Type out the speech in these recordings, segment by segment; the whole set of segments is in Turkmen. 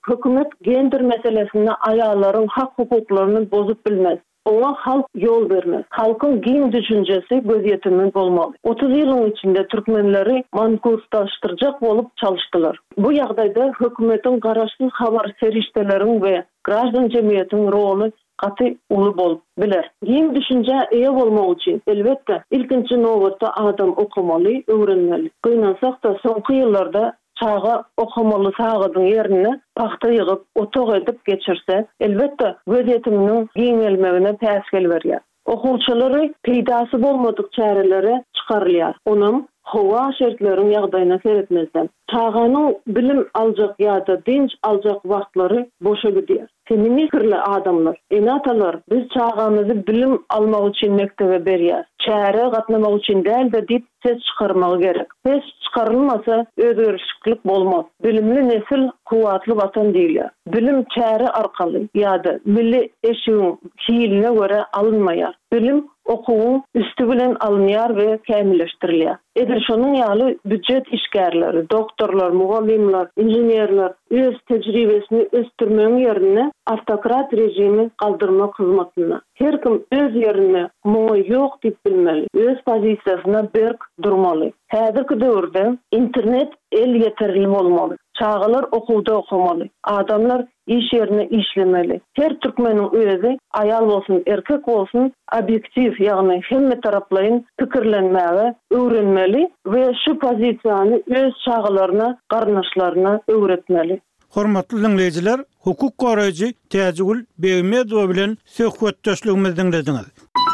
Hökümet gender meselesinde ayalların hak hukuklaryny bozup bilmez. Ona halk yol vermez. Halkın giň düşünjesi göz ýetirmez bolmaly. 30 ýylyň içinde türkmenleri mankurslaşdyrjak bolup çalışdylar. Bu ýagdaýda hökümetiň garaşsyz habar serişdeleriň we građan jemgyýetiň roli gaty uly bolup biler. Giň düşünje eýe bolmak üçin elbetde ilkinji nowatda adam okumaly, öwrenmeli. Gynansak da soňky ýyllarda çağa okumaly sagydyň ýerine paxta ýygyp, otok edip geçirse, elbetde göz ýetiminiň giňelmegine täsir berýär. Okuwçylary peýdasy bolmadyk çärelere çykarylýar. Onuň hawa şertleriň ýagdaýyna seretmezden. Çağanyň bilim aljak ýa-da dinç aljak wagtlary boşa gidýär. Feministlerle adamlar, enatalar biz çağamızı bilim almak üçin mektebe berýär. Çäre gatnamak üçin däl-de dip ses çykarmagy gerek. Ses çykarylmasa özgörüşlik bolmaz. Bilimli nesil kuwatly watan diýilýär. Bilim çäre arkaly ýa-da milli eşigiň kiýiline görä alınmaýar. Bilim okuwun üstü bilen alınýar we kämilleşdirilýär. Eger şonuň ýaly büdjet işgärleri, doktorlar, mugallimler, inženerler öz tejribesini östürmeň ýerine автократ rejimi kaldırma hizmetine. Her kim öz yerine muňa yok dip bilmeli. Öz pozisiýasyna berk durmaly. Häzirki döwürde internet el ýeterli bolmaly. Çağalar okuwda okumaly. Adamlar iş yerine işlemeli. Her türkmeniň özi, ayal bolsun, erkek bolsun, objektiv, ýagny hemme taraplayın pikirlenmäge öwrenmeli we şu pozisiýany öz çağalaryna, garnaşlaryna öwretmeli. Hormatly dinleyijiler, hukuk goraýjy Täjegül Begmedow bilen söhbetdeşligimizi dinlediňiz.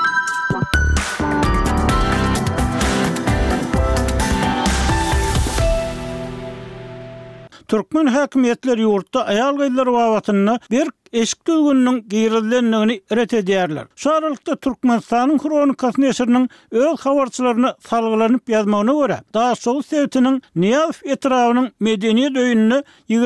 Türkmen häkimetleri ýurtda aýal gyzlary babatyna bir eşik döwgüniniň giýrildenligini ret edýärler. Şu aralykda Türkmenistanyň Kronikasy neşriniň öz habarçylaryna salgylanyp ýazmagyna görä, Daşoğlu Sewtiniň Niýazow etrawynyň medeni döýünini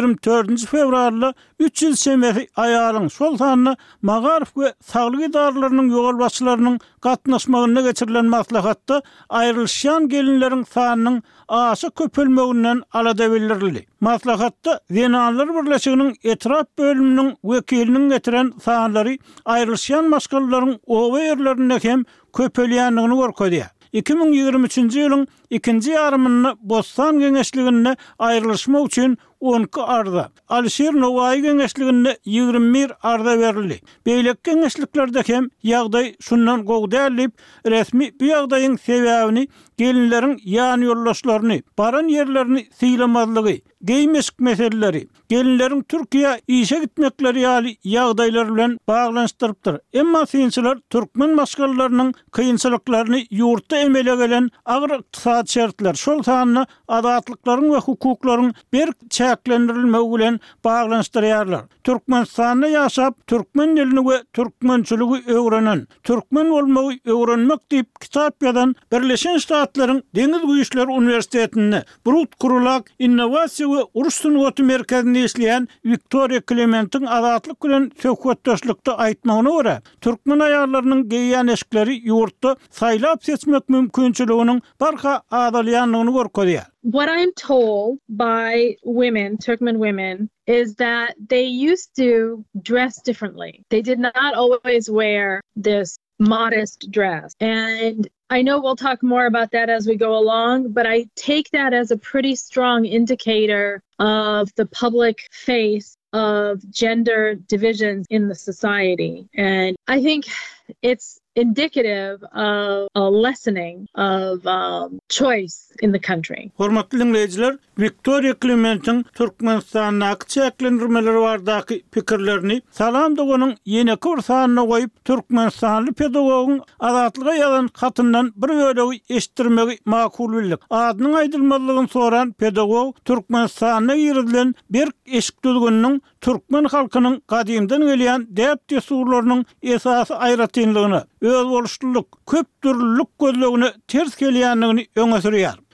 24 fevralda 3 ýyl semesi aýalyň şol sanyny Magarif we saglyk idaralarynyň ýogalbaçylarynyň gatnaşmagyna geçirilen maslahatda aýrylşan gelinleriň sanynyň aşy köpelmeginden alada bildirildi. Maslahatda Zenanlar Birleşiginiň etraf bölüminiň wekiliniň getiren sanlary aýrylşan maskalaryň owa ýerlerinde hem köpelýänligini görkezýär. 2023-nji ýylyň 2-nji ýarymyny Bostan Geňeşliginde aýrylşmak üçin 12 arda, Alşir Nowaý Geňeşliginde 21 arda berildi. Beýlek geňeşliklerde hem ýagdaý şundan gowdalip, resmi bu ýagdaýyň sebäbini gelinleriň ýany ýollaşlaryny, baran ýerlerini syýlamazlygy, geýmeşik meseleleri, gelinleriň Türkiýe işe gitmekleri ýaly ýagdaýlar bilen baglanşdyrypdyr. Emma synçylar türkmen maskalarynyň kynçylyklaryny ýurtda emele gelen agyr iqtisad şertler, şol sanyny adatlyklaryň we hukuklaryň bir çäklendirilmegi bilen baglanşdyrýarlar. Türkmenistanda ýaşap, türkmen dilini we türkmençiligi öwrenen, türkmen bolmagy öwrenmek diýip kitap ýazan Birleşen Ştatlaryň Deňiz Güýçleri Uniwersitetinde Brut Kurulak Innovasiýa we Uruş Sunugaty merkezinde işleyen Victoria Clement'in adatlyk bilen söhbetdeşlikde aýtmagyna görä, türkmen aýallarynyň geýýän eşikleri ýurtda saýlap seçmek mümkinçiliginiň barha adalýanlygyny görkezýär. What I'm told by women, Turkmen women, is that they used to dress differently. They did not always wear this modest dress. And I know we'll talk more about that as we go along, but I take that as a pretty strong indicator of the public face of gender divisions in the society. And I think it's indicative of a lessening of choice in the country. Hormatly dinleyijiler, Victoria Clement'in Türkmenistanyň çäklendirmeleri bardaky pikirlerini Salam Doganyň ýene bir sanyna goýup Türkmenistanly pedagogyň adatlyga ýazan hatyndan bir bölegi eşitdirmegi makul bildik. Adynyň aýdylmalygyny soran pedagog Türkmenistanyna ýerilen bir eşik döwgüniniň türkmen halkynyň gadymdan gelýän däp desurlarynyň esasy aýratynlygyny, öz boluşluluk, köp türlülük gözlegine ters gelýänligini öňe sürýär.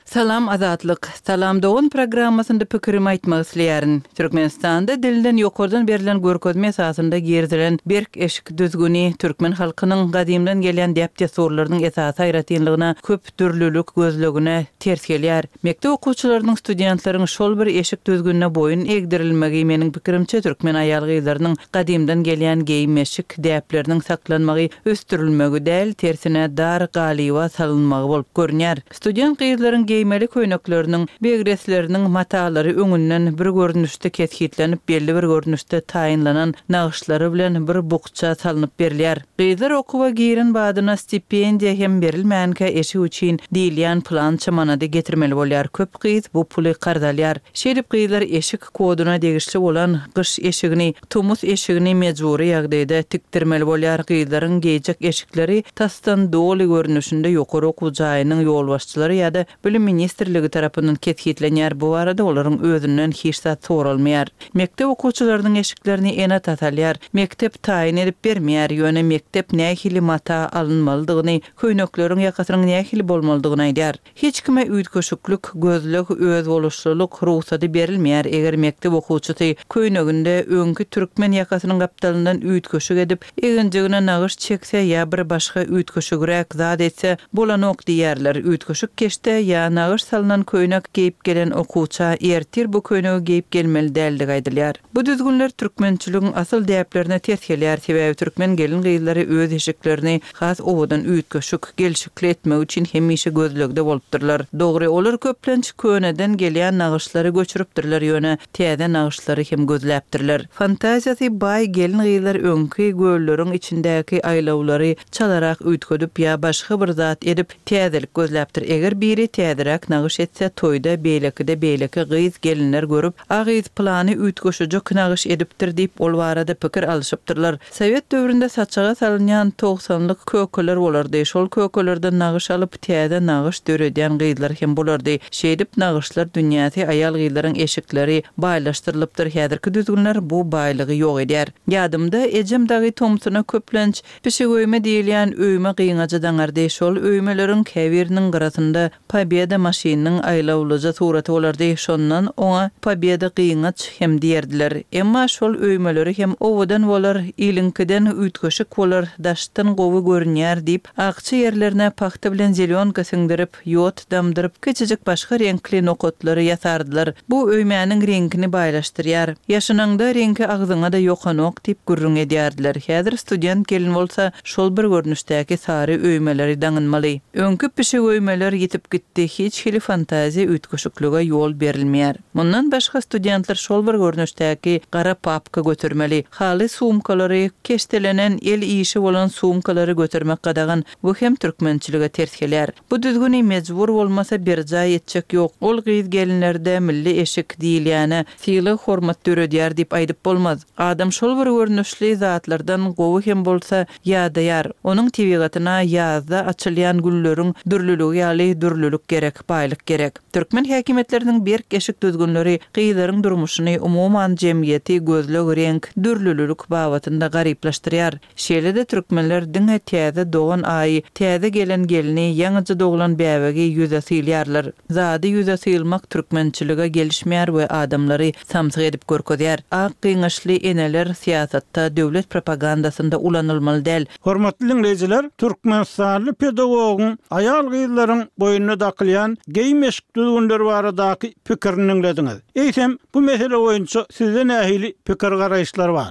Salam azatlyk. Salam doğun programmasynda pikirimi aýtmak isleýärin. Türkmenistanda dilden ýokardan berilen görkezme esasynda gerdilen berk eşik düzgüni türkmen halkynyň gadymdan gelen depde sorlarynyň esasy aýratynlygyna köp türlülük gözlegine ters gelýär. Mekdep okuwçylarynyň studentlaryň şol bir eşik düzgünine boyun egdirilmegi meniň pikirimçe türkmen aýalgylarynyň gadymdan gelen geýmeşik depleriniň saklanmagy östürilmegi däl, tersine dar galywa salynmagy bolup görnýär. Student gyzlaryň geýmeli köýnekleriniň begresleriniň matalary öňünden bir görnüşde keskitlenip belli bir görnüşde taýynlanan nagyşlary bilen bir bukça salynıp berilýär. Gyzlar okuwa girin badyna stipendiýa hem berilmänkä eşi üçin diýilýän plan çamanada getirmeli bolýar. Köp gyz bu puly gardalýar. Şerip gyzlar eşik koduna degişli bolan gyş eşigini, tumus eşigini mejburi ýagdaýda tiktirmeli bolýar. Gyzlaryň geýjek eşikleri tasdan doly görnüşinde ýokary okuw jaýynyň ýolbaşçylary ýa-da bilim ministrligi tarapyndan ketkitlenýär. Bu arada olaryň özünden hiç zat sorulmaýar. Mektep okuwçylarynyň eşiklerini ene tatalýar. Mektep taýyn edip bermeýär. Ýöne mektep nähili mata alınmalydygyny, köýnekleriň ýakasynyň nähili bolmalydygyny aýdýar. Hiç kime üýtköşüklük, gözlük, öz boluşluluk ruhsady berilmeýär. Eger mektep okuwçysy köýneginde öňkü türkmen ýakasynyň gapdalyndan üýtköşük edip, egenjigine nagyş çekse ýa bir başga üýtköşügrek zat etse bolanok diýerler. Üýtköşük keşde ýa nagyş salynan köýnek geýip gelen okuwça ertir bu köýnegi geýip gelmeli däldi gaýdylýar. Bu düzgünler türkmençiligiň asyl däplerine ters gelýär. Sebäbi türkmen gelin gyzlary öz eşiklerini has owadan üýtköşük gelşikli etmek üçin hemişe gözlegde bolupdyrlar. Dogry olar köplenç köýneden gelýän nagyşlary göçüripdirler ýöne täze nagyşlary hem gözläpdirler. Fantaziýasy baý gelin gyzlar öňki gölleriň içindäki aýlawlary çalarak üýtködüp ýa başga bir zat edip täzelik gözläpdir. Eger biri täzerek nagyş etse toýda beýleki gyz gelinler görüp agyz plany üýtköşüjek nagyş edipdir diýip ol barada pikir alyşypdyrlar. Sowet döwründe saçaga salynýan 90-lyk kökeler bolardy. Şol kökelerden nagyş alyp täze nagyş döredýän gyzlar hem bolardy. Şeýdip nagyşlar dünýäsi aýal gyzlaryň eşikleri baýlaşdyrylypdyr. Häzirki düzgünler bu baýlygy ýok edýär. Ýadymda ejem dagy Tomsuna köplenç pişigöýme diýilýän öýme gyňaja daňardy. Şol öýmeleriň käbiriniň garasynda Pobeda maşininiň aýlawlyja suraty bolardy. Şondan oňa Pobeda gyňaç hem diýerdiler. Emma şol öýmeleri hem owadan bolar, ilinkiden üýtköşük bolar, daşdan gowy görünýär diýip akçy ýerlerine paxta bilen zelionka siňdirip, ýot damdyryp, keçijek başga renkli nokotlary ýasardylar. Bu öýmäniň reňkini baýlaşdyrýar. Ýaşananda reňki agzyňa da ýokanok diýip gürrüň edýärdiler. Häzir student gelin bolsa şol bir görnüşdäki sary öýmeleri daňynmaly. Öňkü pişik öýmeler ýetip gitdi. Hiç hili fantaziýa üýtköşüklüge ýol berilmeýär. Mundan başga studentler şol bir görnüşdäki gara papka götürmeli. Haly sumkalary, keştelenen el işi bolan sumkalary götürmek gadagan bu hem türkmençilige ters gelýär. Bu düzgüni mejbur bolmasa bir jaý etjek ýok. Ol gyz gelinlerde milli eşik diýilýäne syly hormat döredýär diýip aýdyp bolmaz. Adam şol bir görnüşli zatlardan gowy hem bolsa ýadaýar. Onuň tebigatyna ýazda açylýan gülleriň dürlüligi ýaly dürlülük gerek, baýlyk gerek. Türkmen häkimetläriniň berk eşik düzgünleri gyzlaryň durmuşyny umuman jemgyýeti gözleg renk, dürlülük babatynda garyplaşdyrýar. Şeýle-de türkmenler diňe täze doğan aý, täze gelen gelini, ýaňyja doglan bäbegi ýüze sylýarlar. Zady ýüze sylmak türkmençilige gelişmeýär we adamlary samsyk edip görkezýär. Ak gyňaşly eneler siýasatda, döwlet propagandasynda ulanylmaly däl. Hormatly dinleýijiler, türkmenistanly pedagogyň aýal gyzlaryň boynuny dakylýan geýmeşik düzgünler baradaky pikirini dinlediňiz. Eýsem bu mesele boýunça sizde nähili pikir garaýşlar bar?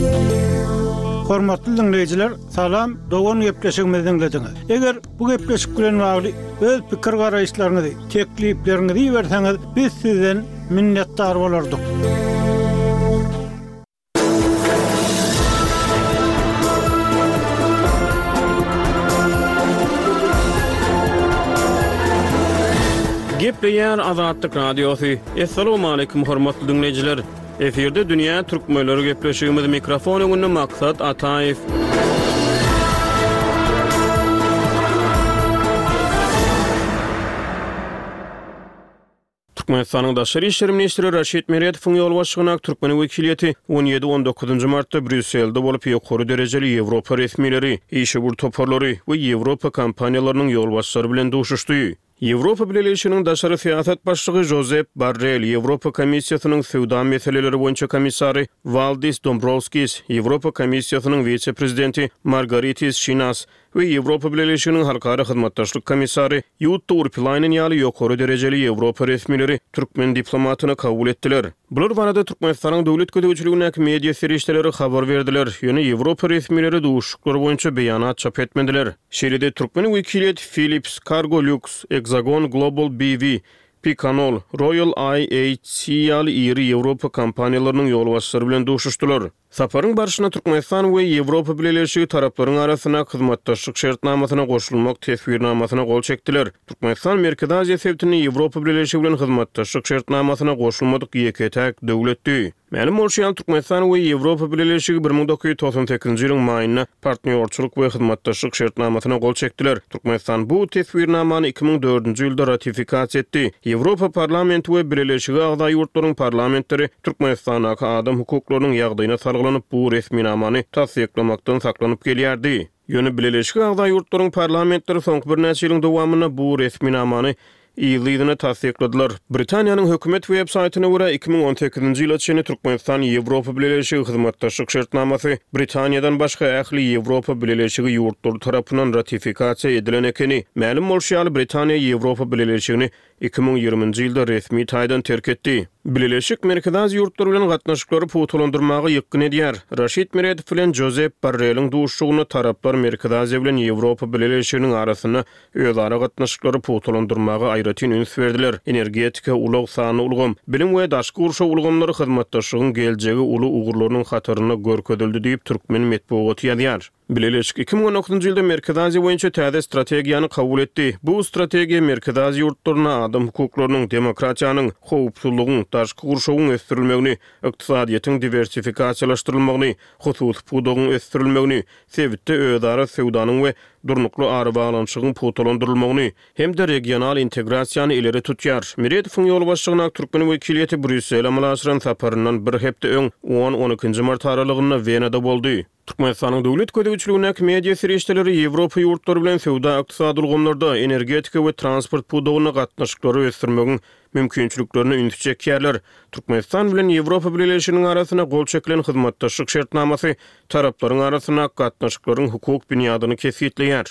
Hormatly dinleýijiler, salam, dogan gepleşigimizi dinlediňiz. Eger bu gepleşik bilen bagly öz pikir garaýşlaryňyzy, tekliplerinizi berseňiz, biz sizden minnetdar bolardyk. Gepleýän Azatlyk Radiosu. Assalamu alaykum hormatly dinleýijiler. Eferde dünýä türkmenleri gepleşigimiz mikrofon öňünde maksat Ataýew. Türkmenistanyň daşary işleri ministri Raşid Meredipowyň ýolbaşçylygyna Türkmen wekiliýeti 17-19 martda Brüsselde bolup ýokary derejeli Ýewropa resmileri, işi bur toparlary we Ýewropa kompaniýalarynyň ýolbaşçylary bilen duşuşdy. Ýewropa Birleşiginiň daşary siýasat başlygy Josep Borrell, Ýewropa Komissiýasynyň Sowda meseleleri boýunça komissary Valdis Dombrovskis, Ýewropa Komissiýasynyň vice-prezidenti Margaritis Schinas we Ýewropa Birleşiginiň halkara hyzmatdaşlyk komissary Jutta Urpilainen ýaly ýokary derejeli Ýewropa resmileri türkmen diplomatyny kabul etdiler. Bular barada Türkmenistanyň döwlet gödäwçiligine media serişdeleri habar berdiler. Ýöne Ýewropa resmileri duşuklary boýunça beýanat çap etmediler. Şeýle türkmen wekiliýet Philips Cargolux, Hexagon Global BV, Picanol, Royal IHC ýaly iri Ýewropa kompaniýalarynyň ýolbaşçylary bilen duşuşdylar. Saparyň barşyna Türkmenistan we Ýewropa Birleşigi taraplaryň arasyna hyzmatdaşlyk şertnamasyna goşulmak tesbirnamasyna gol çekdiler. Türkmenistan Merkezi Aziýa sebitini Ýewropa Birleşigi bilen hyzmatdaşlyk şertnamasyna goşulmadyk ýeketäk döwletdi. Ma'lum bolýan Türkmenistan we Ýewropa Birleşigi 1998-nji ýylyň maýyna partnerçilik we hyzmatdaşlyk şertnamasyna gol çekdiler. Türkmenistan bu tesbirnamany 2004-nji ýylda ratifikasiýa etdi. Ýewropa parlamenti we Birleşigi agda ýurtlaryň parlamentleri Türkmenistanaky adam hukuklarynyň ýagdaýyna sargylanyp bu resminamany tasdiklamakdan saklanyp gelýärdi. Ýöne Birleşigi agda ýurtlaryň parlamentleri soňky bir näçe ýylyň dowamyna bu resminamany ýylyny tasdikladylar. Britaniýanyň hökümet websaýtyna görä 2018-nji ýyl içinde Türkmenistan Ýewropa Birleşigi hyzmatdaşlyk şertnamasy Britaniýadan başga ähli Ýewropa Birleşigi ýurtlary tarapyndan ratifikasiýa edilen ekeni ma'lum bolýan Britaniýa Ýewropa Birleşigini 2020-nji ýylda resmi taýdan terk etdi. Birleşik Merkezi Aziýa ýurtlary bilen gatnaşyklary putulandyrmagy ýykyn edýär. Rashid Meredov bilen Josep Borrelliň duşugyny taraplar Merkezi Aziýa bilen Ýewropa Birleşiginiň arasyna özara gatnaşyklary putulandyrmagy aýratyn üns berdiler. Energetika, ulug sany ulgam, bilim we daşky urşa ulgamlary hyzmatdaşlygyň geljegi uly ugurlarynyň hataryna görkezildi diýip türkmen medeniýeti ýazýar. Birleşik 2019-njy ýylda Merkezi Aziýa boýunça täze strategiýany kabul etdi. Bu strategiýa Merkezi Aziýa ýurtlaryna adam hukuklarynyň, demokratiýanyň, howpsuzlygyň, daşky urşagyň ösdürilmegini, ykdysadyýetyň diversifikasiýalaşdyrylmagyny, hususy pudagyň ösdürilmegini, sebitde özara sowdanyň we durnuklu ary bağlanşygyň putulandyrylmagyny hem-de regional integrasiýany ileri tutýar. Meredowyň ýolbaşçylygyna türkmen wekiliýeti Brüssel amalaşyran saparyndan bir hepde öň 10-12-nji mart aralygyna Venada boldy. Türkmenistanyň döwlet gödäwçiligine media serişdeleri Ýewropa ýurtlary bilen sowda ykdysady ulgamlarda energetika we transport pudagyna gatnaşyklary ösdürmegiň mümkinçiliklerini üns çekýärler. Türkmenistan bilen Ýewropa Birleşiginiň arasyna gol çekilen hyzmatdaşlyk şertnamasy taraplaryň arasyna gatnaşyklaryň hukuk bünýadyny kesýetleýär.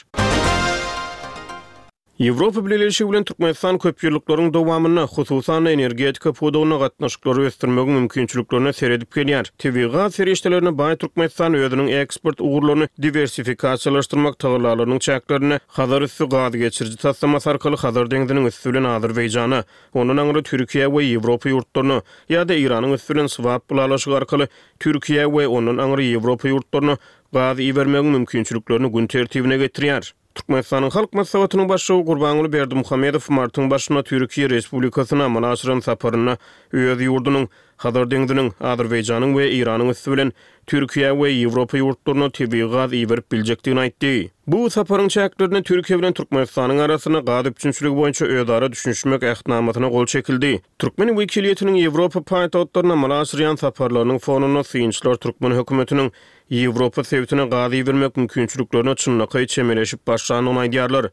Ýewropa Birleşigi bilen Türkmenistan köp ýyllyklaryň dowamyna hususan energetika pudagyna gatnaşyklary ösdürmegiň mümkinçiliklerini seredip gelýär. Tebigat serişdelerine baý Türkmenistan özüniň eksport ugurlaryny diversifikasiýalaşdyrmak taýlarlarynyň çäklerini Hazar üssü gaz geçiriji taslamasy arkaly Hazar deňiziniň üssü bilen Azerbaýjana, onuň aňyry Türkiýe we Ýewropa ýurtlaryny ýa-da Iranyň üssü bilen swap bulalaşygy arkaly Türkiýe we onuň aňyry Ýewropa ýurtlaryny gaz iýermegiň mümkinçiliklerini gün tertibine getirýär. Türkmenistanyň halk maslahatynyň başçyly Gurbanuly Berdimuhammedow martyň başyna Türkiýe Respublikasyna manaşyran saparyna öz ýurdunyň Hazar deňiziniň Azerbaýjanyň we Iranyň üssü bilen Türkiýe we Ýewropa ýurtlaryna tebii gaz iýerip biljekdigini aýtdy. Bu saparyň çäklerini Türkiýe bilen Türkmenistanyň arasyna gaz üçinçiligi boýunça özara düşünmek ähtnamasyna gol çekildi. Türkmen wekiliýetiniň Ýewropa paýtagtlaryna manaşyran saparlarynyň fonuny syýynçylar türkmen hökümetiniň Ýewropa sebitine gaz iýermek mümkinçiliklerini çynlaky çemeleşip başlanyny aýdýarlar.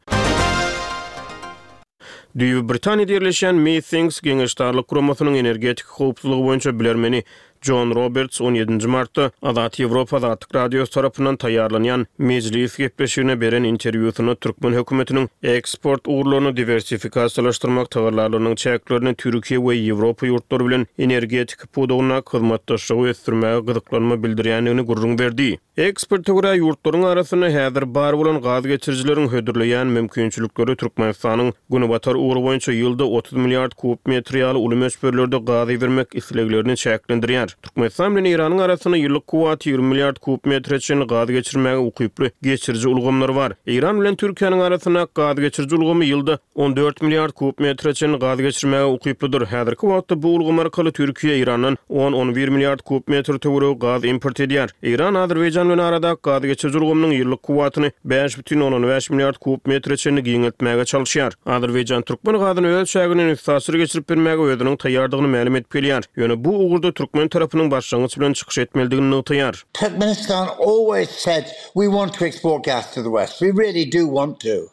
Düýbi Britaniýada ýerleşen Meetings geňeşdarlyk guramasynyň energetik howpsuzlygy boýunça bilermeni John Roberts 17 martda Azat Ýewropa Azatlyk radiosu tarapyndan taýýarlanýan mejlis gepleşigine beren interwýusyny türkmen hökümetiniň eksport ugurlaryny diversifikasiýalaşdyrmak taýlarlarynyň çäklerini Türkiýe we Ýewropa ýurtlary bilen energetik pudagyna hyzmatdaşlygy ösdürmäge gyzyklanma bildirýändigini gurrun berdi. Ekspertler görä ýurtlaryň arasyna häzir bar bolan gaz geçirjileriň hödürleýän mümkinçilikleri Türkmenistanyň günebatar ugry boýunça ýylda 30 milliard kub metr ýaly uly möçberlerde gaz iýermek isleglerini çäklendirýär. Türkmenistan bilen Iranyň arasyna ýyllyk kuwaty 20 milliard kub metr üçin gaz geçirmäge ukyply geçirji ulgamlar bar. Iran bilen Türkiýanyň arasyna gaz geçirji ulgamy ýylda 14 milliard kub metr üçin gaz geçirmäge ukyplydyr. Häzirki wagtda bu ulgamlar arkaly Türkiýe Irandan 10-11 milliard kub metr töwereg gaz import edýär. Iran Azerbaýjan bilen arada gaz geçirji ulgamynyň ýyllyk kuwatyny 5,5 milliard kub metr üçin giňeltmäge çalyşýar. Azerbaýjan türkmen gazyny öz şägini üstasiry geçirip bermäge özüniň taýýardygyny ma'lum etip gelýär. Ýöne bu ugurda türkmen tarapynyň başlangyç bilen çykyş etmelidigini ýytaýar. Turkmenistan always said we want to export gas to the West. We really do want to.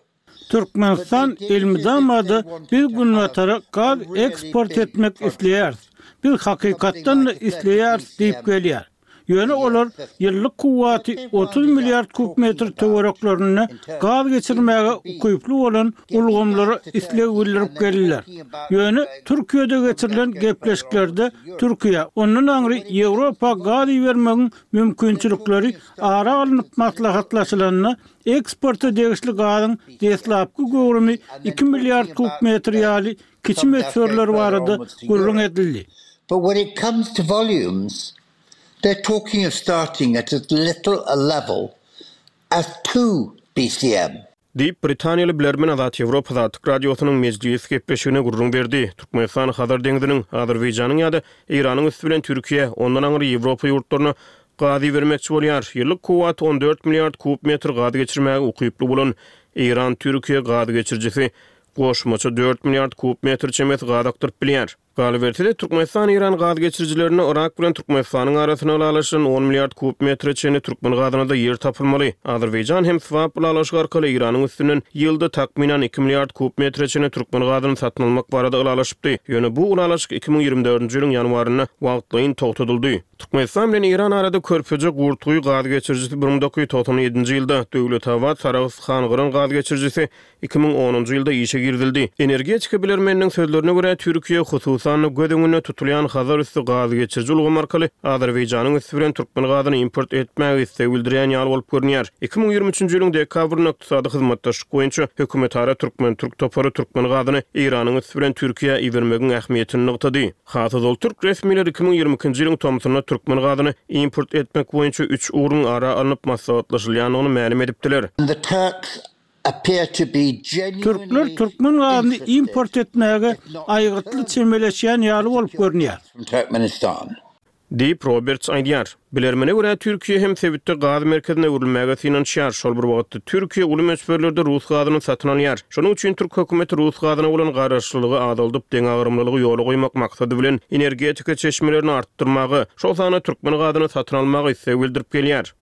Türkmenistan ilmidamadı biz günatara gaz eksport etmek isleýär. Biz hakykatdan da isleýär diýip gelýär. Ýöne olar ýyllyk kuwaty 30 milliard kubmetr töwereklaryny gaz geçirmäge ukyply bolan ulgamlary isleýärip gelýär. Ýöne Türkiýede geçirilen gepleşiklerde Türkiýe ondan aňry Ýewropa gaz bermegin mümkinçilikleri ara alınıp maslahatlaşylanyny eksport edilýär gazyň deslapky gowrumy 2 milliard kubmetr ýaly kiçi metörler barada gurrun edildi. But when it comes to volumes, they're talking of starting at as little a level as 2 BCM. Diýip Britaniýaly bilermen Azat Ýewropa Azatlyk radiosynyň mejlis gepleşigine gurrun berdi. Türkmenistan Hazar deňiziniň Azerbaýjanyň ýa-da Iranyň üstü bilen Türkiýe ondan aňry Ýewropa ýurtlaryna gaz bermekçi bolýar. Ýyllyk kuwat 14 milliard kubmetr gaz geçirmäge ukyply bolan Iran Türkiýe gaz geçirjisi goşmaça 4 milliard kubmetr çemet gaz aktyryp bilýär. Galbertide Türkmenistan İran gaz geçiricilerini Irak bilen Türkmenistan'ın arasına alaşan 10 milyard kubmetre çeni Türkmen gazına da yer tapılmaly. Azerbaýjan hem swap alaşyk arkaly İranyň üstünden ýylda takminan 2 milyard kubmetre çeni Türkmen gazyny satyn almak barada alaşypdy. Ýöne bu ulalaşyk 2024-nji ýylyň ýanwaryna wagtlaýyn togtadyldy. Türkmenistan bilen İran arada körpüje gurtugy gaz geçiricisi 1997-nji ýylda Döwlet Hawa Taraws Hangyryn gaz geçiricisi 2010-njy ýylda işe girdildi. Energetika bilermeniniň sözlerine görä Türkiýe hususan gödüňüne tutulýan Hazar üstü gaz geçirici ulgam arkaly Azerbaýjanyň üstü bilen Türkmen gazyny import etmäge istek bildirýän ýaly bolup görünýär. 2023-nji ýylyň dekabryna ykdysady hyzmatdaşlyk boýunça hökümet ara Türk topary Türkmen gazyny Iranyň üstü bilen Türkiýe ibermegiň ähmiýetini nykdy. Hasy ol Türk resmileri 2022-nji ýylyň tomsyna Türkmen gazyny import etmek boýunça 3 urun ara alınıp maslahatlaşylýanyny ma'lum edipdiler. Türkler Türkmen gazyny import etmäge aýgytly çemeleşýän ýaly bolup görünýär. Diýip Roberts aýdýar. Bilermene görä Türkiýe hem sebitde gaz merkezine urilmäge finansiýar. Şol bir wagtda Türkiýe uly meşberlerde Rus gazyny satyn alýar. Şonuň üçin Türk hökümeti Rus gazyna bolan garaşlylygy adylyp deň agyrymlylygy ýoly goýmak maksady bilen energetika çeşmelerini artdyrmagy, şol sany Türkmen gazyny satyn almagy istek bildirip gelýär.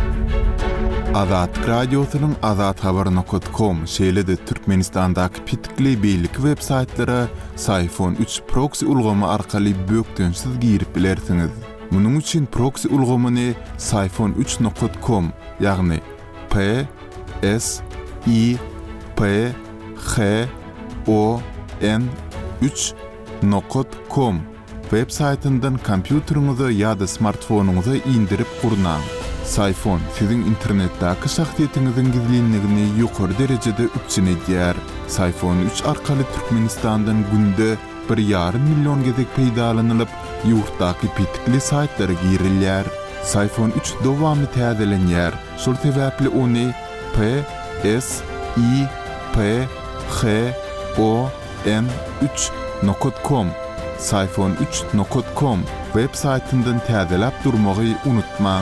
Azat radiosynyň azathabar.com şeýlede Türkmenistandaky pitikli beýlik web saytlara Sayfon 3 proxy ulgamy arkaly bökdönsiz girip bilersiňiz. Munuň üçin proxy ulgamyny sayfon3.com ýagny p s i p h o n 3.com web saytyndan kompýuteriňize ýa-da smartfonuňyza indirip gurnaň. Sayfon sizin internetdäki şahsiýetiňiziň gizlinligini ýokary derejede üçin edýär. Sayfon 3 arkaly Türkmenistandan günde 1,5 milyon gezek peýdalanylyp, ýurtdaky pitikli saytlara girilýär. Sayfon 3 dowamly täzelenýär. Şol sebäpli ony p s i p h o n 3.com sayfon3.com web saytyndan täzelep durmagy unutmaň.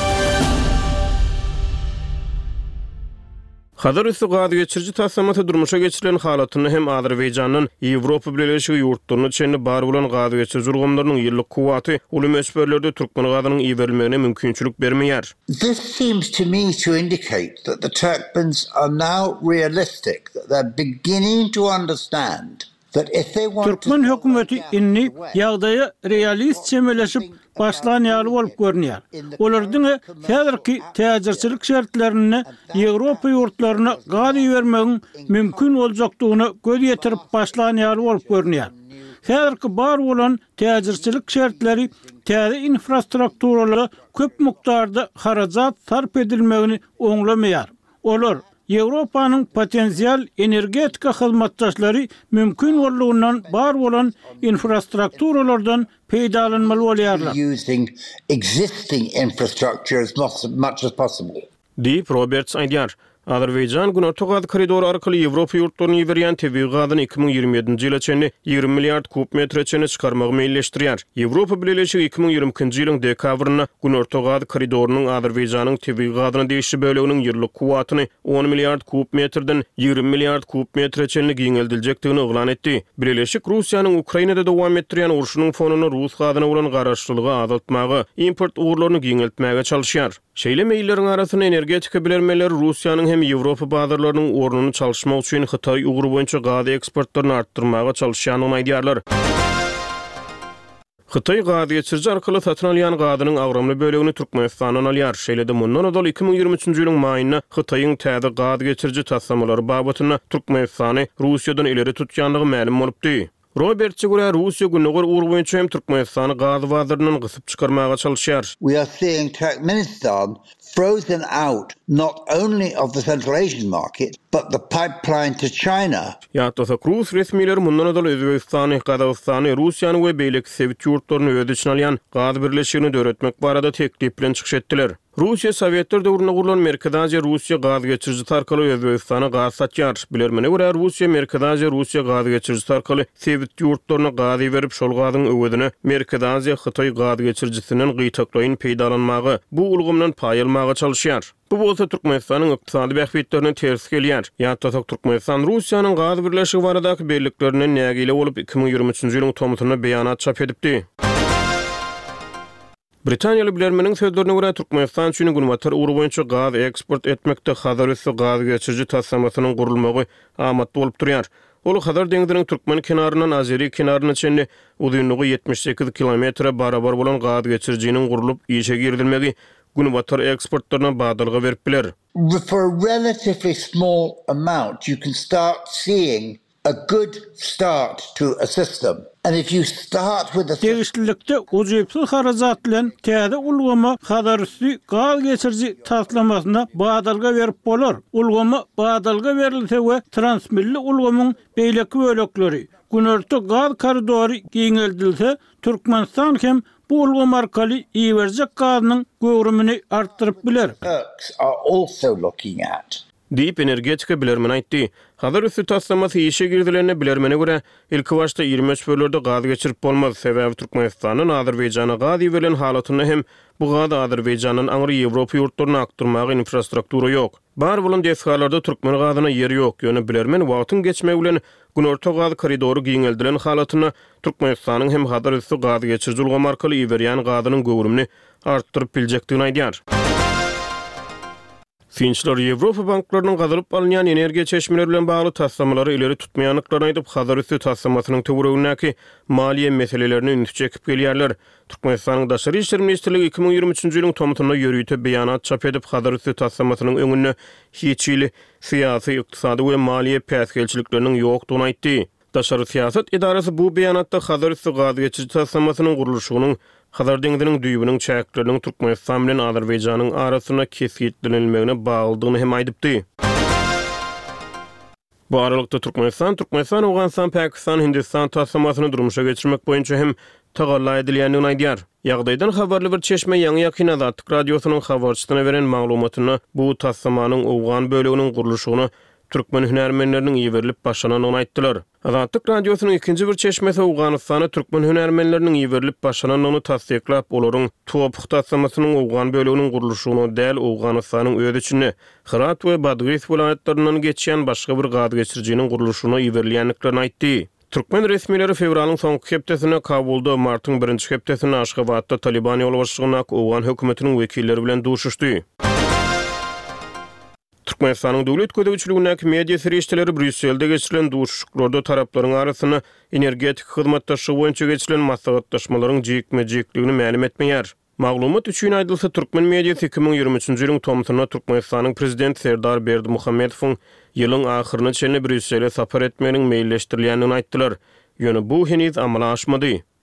Hazar üstü gaz geçirici taslamaty durmuşa geçirilen halatyny hem Azerbaýjanyň Ýewropa bileşigi ýurtlaryny çenli bar bolan gaz geçirici ulgamlarynyň ýyllyk kuwaty uly meşberlerde Türkmen gazynyň iberilmegine mümkinçilik bermeýär. This seems to me to indicate that the Turkmens are now realistic, that they're beginning to understand that if they want Türkmen hökümeti inni ýagdaýa realist çemeleşip başlan ýaly bolup görünýär. Olaryň häzirki täzirçilik şertlerini Ýewropa ýurtlaryna gaz bermegiň mümkin boljakdygyny göz ýetirip başlan ýaly bolup görünýär. Häzirki bar bolan täzirçilik şertleri täze infrastrukturala köp mukdarda harajat sarp edilmegini oňlamaýar. Olar Ýewropanyň potensial energetika hyzmatdaşlary mümkin bolýandan bar bolan infrastrukturalardan peýdalanmaly bolýarlar. using existing infrastructure as much as possible. Diýip Roberts aýdýar. Azerbaýjan Günorta gaz koridoru arkaly Ýewropa ýurtlaryny iberýän tebii gazyny 2027-nji ýyla çenli 20 milliard kubmetre çeni çykarmagy meýilleşdirýär. Ýewropa bileşigi 2022-nji ýylyň dekabryna Günorta gaz koridorunyň Azerbaýjanyň tebii gazyna değişi böleginiň ýyllyk kuwatyny 10 milliard kubmetrden 20 milliard kubmetre çenli giňeldiljekdigini oglan etdi. Bileşik Russiýanyň Ukrainada dowam etdirýän uruşynyň fonuny Rus gazyna bolan garaşlylygy azaltmagy, import uğurlaryny giňeltmäge çalışýar. Şeýle meýilleriň arasyna energetika bilermeleri Russiýanyň hem Ýewropa bazarlarynyň ornuny çalışmak üçin Hytaý ugru boýunça gady eksportlaryny artdyrmaga çalışýanyny aýdýarlar. Hytaý gady geçirji arkaly satyn alýan gadynyň agramly bölegini Türkmenistandan alýar. Şeýle de mundan öňe 2023-nji ýylyň maýyna Hytaýyň täze gady geçirji tassamalary babatyna Türkmenistany Russiýadan ileri tutýanlygy ma'lum bolupdy. Robert'e göre Russiýa günüňir ugru boýunça hem Türkmenistany gady bazarynyň gysyp çykarmaga çalışýar. We are seeing Turkmenistan frozen out not only of the Central Asian market, but the pipeline to China. Ýa-da Rus resmiýetleri mundan öňe Özbegistany, Gazagystany, Russiýany we beýleki Sowet ýurtlaryny öz içine alýan gady birleşigini döretmek barada teklip bilen çykyş etdiler. Russiýa Sowetler döwründe gurulan Merkezi Aziýa Russiýa gady geçirjisi arkaly Özbegistana gaz satýar. Bilermene görä Russiýa Merkezi Aziýa Russiýa gady geçirjisi arkaly Sowet ýurtlaryna gady berip şol gadyň öwedini Merkezi Aziýa Hytaý gady geçirjisinden gytaklaýyn peýdalanmagy, bu ulgumdan paý almaga çalışýar. Bu bolsa Türkmenistanyň ykdysady bähbetlerine ters gelýär. Ýa-da Türkmenistan Russiýanyň gady birleşigi baradaky belliklerinden nägile bolup 2023-nji ýylyň tomutyna beýanat çap edipdi. Britaniýaly bilermeniň sözlerine görä Türkmenistan üçin günwatar ugru boýunça gaz eksport etmekde Hazar üstü gaz geçirji tassamasynyň gurulmagy amatly bolup durýar. Ol Hazar deňiziniň türkmen kenaryndan Azeri kenaryna çenli uzunlygy 78 kilometre barabar bolan gaz geçirjiniň gurulup işe girilmegi günwatar eksportlaryna badalga berip biler. For a relatively small amount, you can start seeing a good start to a system. And if you start with the Tegişlilikde ujypsyz harajat bilen täze ulgama Hazar üstü gaz geçirji taslamasyna badalga berip bolar. Ulgama badalga berilse we transmilli ulgamyň beýleki bölekleri günörtü gaz koridory giňeldilse Türkmenistan hem bu ulgama arkaly iwerjek gazynyň göwrümini artdyryp biler. Turks are also looking at. Diýip energetika bilermeni aýtdy. Hazar üstü tassamasy işe girdilerine bilermene göre ilki başta 23 bölümde gaz geçirip bolmaz. Sebäbi Türkmenistanyň Azerbaýjana gaz beren halatyny hem bu gaz Azerbaýjanyň aňry Ýewropa ýurtlaryna aktarmagy infrastruktura ýok. Bar bolan desgalarda türkmen gazyna ýeri ýok. Ýöne bilermen wagtyň geçmegi bilen günörtü gaz koridory giňeldiren halatyny Türkmenistanyň hem Hazar üstü gaz geçirji ulgama arkaly iberýän gazynyň göwrümini artdyryp biljekdigini aýdýar. Finçler Ýewropa banklarynyň gazylyp alynýan energiýa çeşmeleri bilen bagly tassamalary ileri tutmaýanlyklaryny aýdyp Hazar üstü tassamasynyň töweregindäki maliýe meselelerini üns çekip gelýärler. Türkmenistanyň Daşary işler ministrligi 2023-nji ýylyň tomutyna ýörüýte beýanat çap edip Hazar üstü tassamasynyň öňüne hiç ýyly syýasy, ykdysady we maliýe päsgelçilikleriniň ýokdugyny aýtdy. Daşary siýasat idarasy bu beýanatda Hazar üstü gaz geçirji tassamasynyň gurulşygynyň Hazar deňiziniň düýbüniň çäkleriniň Türkmenistan bilen Azerbaýjanyň arasyna kesgitlenilmegine baglydygyny hem aýdypdy. Bu aralykda Türkmenistan, Awganistan, Pakistan, Hindistan tassamasyny durmuşa geçirmek boýunça hem tagalla edilýändigini aýdýar. Ýagdaýdan habarly bir çeşme Ýangy Ýakyn Azatlyk radiosynyň habarçysyna beren maglumatyny bu tassamanyň Awgan böleginiň gurulşygyny Türkmen hünärmenleriniň iýerilip başlananyny aýtdylar. Azatlyk radiosynyň ikinji bir çeşmesi Awganystany türkmen hünärmenleriniň iýerilip başlananyny tasdiklap, olaryň Topuk tassamasynyň Awgan böleginiň gurulşygyny däl Awganystanyň öz içinde Herat we Badgis vilayatlaryndan geçýän başga bir gaz geçirjiniň gurulşygyna iýerilýänliklerini aýtdy. Türkmen resmiýetleri fevralyň soňky hepdesinde Kabulda, martyň 1-nji hepdesinde Aşgabatda Taliban ýolbaşçylygyna Awgan hökümetiniň wekilleri bilen duşuşdy. Türkmenistanyň döwlet ködegçiligindäki media serişçileri Brüsselde geçirilen duşuşyklarda taraplaryň arasyna energetik hyzmatdaşlygy boýunça geçirilen maslahatdaşmalaryň jekme-jekligini ma'lum etmeýär. Maglumat üçin aýdylsa Türkmen mediasy 2023-nji ýylyň tomutyna Türkmenistanyň prezidenti Serdar Berdimuhammedowyň ýylyň ahyryna çenli Brüssele sapar etmeginiň meýilleşdirilýändigini aýtdylar. Ýöne bu heniz amala aşmady.